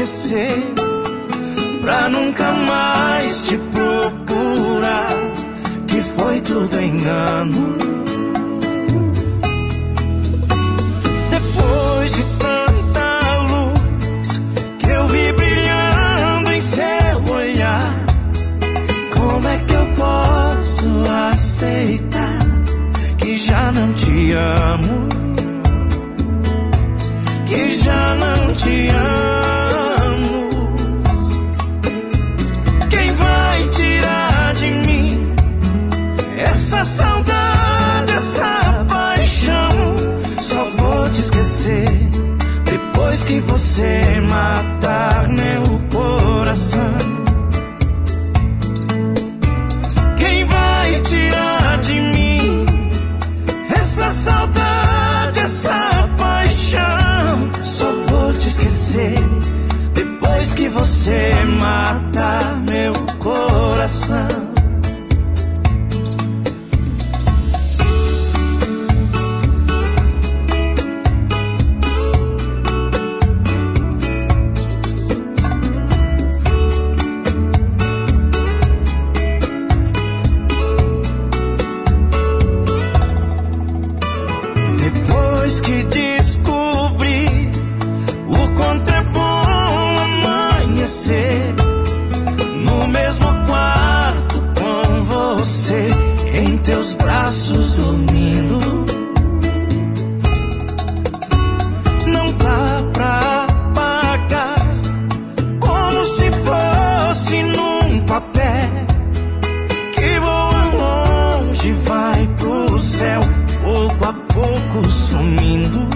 esquecer, pra nunca mais te procurar, que foi tudo engano. Depois de tanta luz que eu vi brilhando em seu olhar, como é que eu posso aceitar que já não te amo, que já não te amo? Quem vai tirar de mim essa saudade, essa paixão? Só vou te esquecer depois que você matar meu coração. Quem vai tirar de mim essa saudade, essa paixão? Só vou te esquecer depois que você matar meu coração. Depois que descobri o quanto é bom amanhecer no mesmo quarto com você, em teus braços dormindo, não dá pra apagar como se fosse num papel que voa longe, vai pro céu, pouco a pouco sumindo,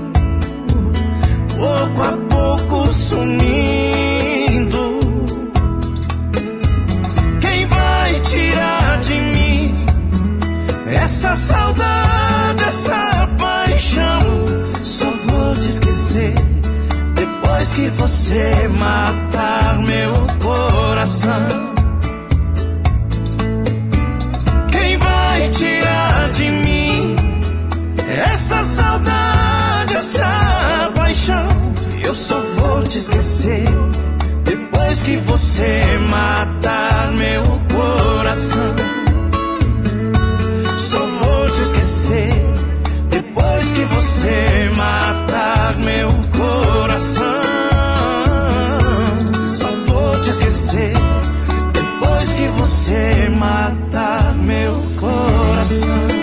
pouco a pouco sumindo. Quem vai tirar de mim essa saudade, essa paixão? Só vou te esquecer depois que você matar meu coração. Quem vai tirar de mim essa saudade, essa paixão? Eu só vou te esquecer depois que você matar meu coração. Só vou te esquecer depois que você matar meu coração. Só vou te esquecer depois que você matar meu coração.